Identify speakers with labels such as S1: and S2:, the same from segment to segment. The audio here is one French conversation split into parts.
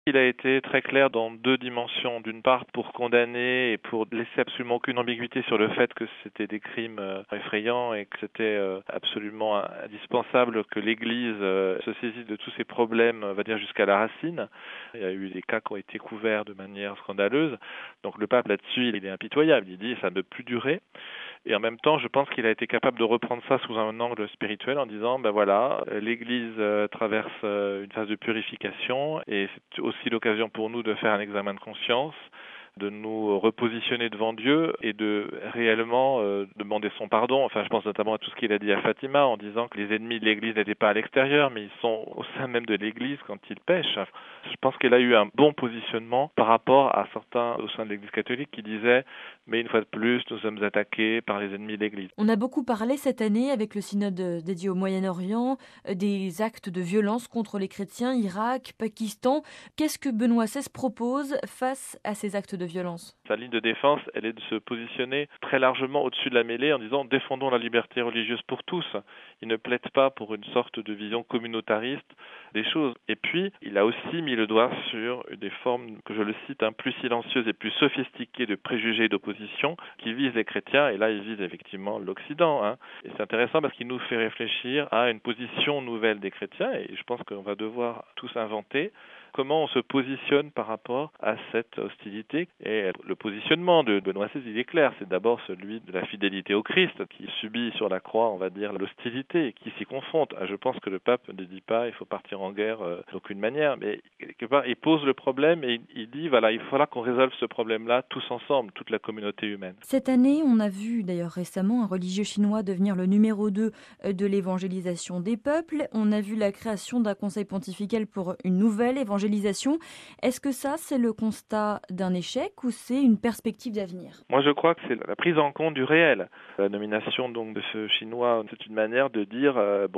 S1: Il a été très clair dans deux dimensions. D'une part, pour condamner et pour laisser absolument aucune ambiguïté sur le fait que c'était des crimes effrayants et que c'était absolument indispensable que l'Église se saisisse de tous ces problèmes, on va dire jusqu'à la racine. Il y a eu des cas qui ont été couverts de manière scandaleuse. Donc le pape là-dessus, il est impitoyable. Il dit ça ne peut plus durer. Et en même temps, je pense qu'il a été capable de reprendre ça sous un angle spirituel en disant, ben voilà, l'Église traverse une phase de purification et c'est aussi l'occasion pour nous de faire un examen de conscience, de nous repositionner devant Dieu et de réellement demander son pardon. Enfin, je pense notamment à tout ce qu'il a dit à Fatima en disant que les ennemis de l'Église n'étaient pas à l'extérieur, mais ils sont au sein même de l'Église quand ils pêchent. Je pense qu'elle a eu un bon positionnement par rapport à certains au sein de l'Église catholique qui disaient mais une fois de plus, nous sommes attaqués par les ennemis de l'Église.
S2: On a beaucoup parlé cette année avec le synode dédié au Moyen-Orient des actes de violence contre les chrétiens, Irak, Pakistan. Qu'est-ce que Benoît XVI propose face à ces actes de violence ?
S1: Sa ligne de défense, elle est de se positionner très largement au-dessus de la mêlée en disant « défendons la liberté religieuse pour tous ». Il ne plaide pas pour une sorte de vision communautariste des choses. Et puis, il a aussi mis le doigt sur des formes, que je le cite, plus silencieuses et plus sophistiquées de préjugés et d'opposition qui visent les chrétiens. Et là, il vise effectivement l'Occident. Et c'est intéressant parce qu'il nous fait réfléchir à une position nouvelle des chrétiens. Et je pense qu'on va devoir tous inventer comment on se positionne par rapport à cette hostilité. Et le positionnement de Benoît XVI, il est clair. C'est d'abord celui de la fidélité au Christ qui subit sur la croix, on va dire, l'hostilité et qui s'y confronte. Je pense que le pape ne dit pas il faut partir en guerre d'aucune manière, mais quelque part, il pose le problème et il dit voilà, il faudra qu'on résolve ce problème-là tous ensemble, toute la communauté humaine.
S2: Cette année, on a vu d'ailleurs récemment un religieux chinois devenir le numéro 2 de l'évangélisation des peuples. On a vu la création d'un conseil pontifical pour une nouvelle évangélisation. Est-ce que ça, c'est le constat d'un échec ou c'est une perspective d'avenir ?
S1: Moi, je crois que c'est la prise en compte du réel. La nomination donc de ce Chinois, c'est une manière de dire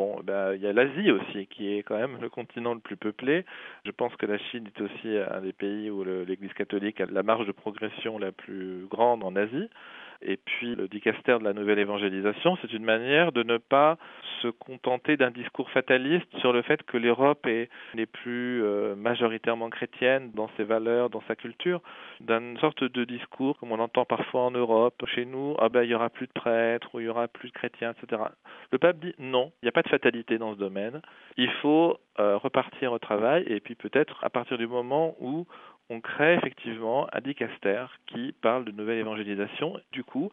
S1: il y a l'Asie aussi qui est quand même le continent le plus peuplé. Je pense que la Chine est aussi un des pays où l'Église catholique a la marge de progression la plus grande en Asie. Et puis le dicaster de la nouvelle évangélisation, c'est une manière de ne pas se contenter d'un discours fataliste sur le fait que l'Europe n'est plus majoritairement chrétienne dans ses valeurs, dans sa culture, d'une sorte de discours comme on entend parfois en Europe, chez nous, il y aura plus de prêtres, ou il y aura plus de chrétiens, etc. Le pape dit non, il n'y a pas de fatalité dans ce domaine, il faut repartir au travail et puis peut-être à partir du moment où on crée effectivement un dicaster qui parle de nouvelle évangélisation. Du coup,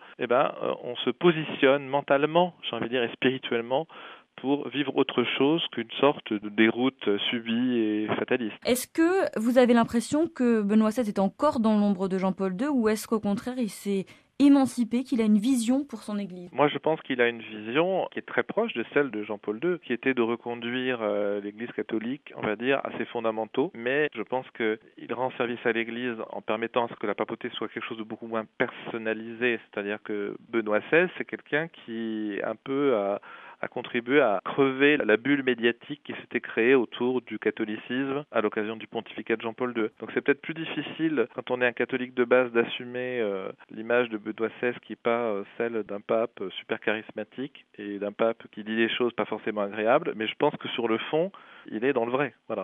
S1: on se positionne mentalement, j'ai envie de dire, et spirituellement pour vivre autre chose qu'une sorte de déroute subie et fataliste.
S2: Est-ce que vous avez l'impression que Benoît XVI est encore dans l'ombre de Jean-Paul II ou est-ce qu'au contraire il s'est émancipé, qu'il a une vision pour son Église ?
S1: Moi, je pense qu'il a une vision qui est très proche de celle de Jean-Paul II, qui était de reconduire l'Église catholique, on va dire, à ses fondamentaux. Mais je pense qu'il rend service à l'Église en permettant à ce que la papauté soit quelque chose de beaucoup moins personnalisé. C'est-à-dire que Benoît XVI, c'est quelqu'un qui un peu a contribué à crever la bulle médiatique qui s'était créée autour du catholicisme à l'occasion du pontificat de Jean-Paul II. Donc c'est peut-être plus difficile, quand on est un catholique de base, d'assumer l'image de Benoît XVI qui n'est pas celle d'un pape super charismatique et d'un pape qui dit des choses pas forcément agréables, mais je pense que sur le fond, il est dans le vrai. Voilà.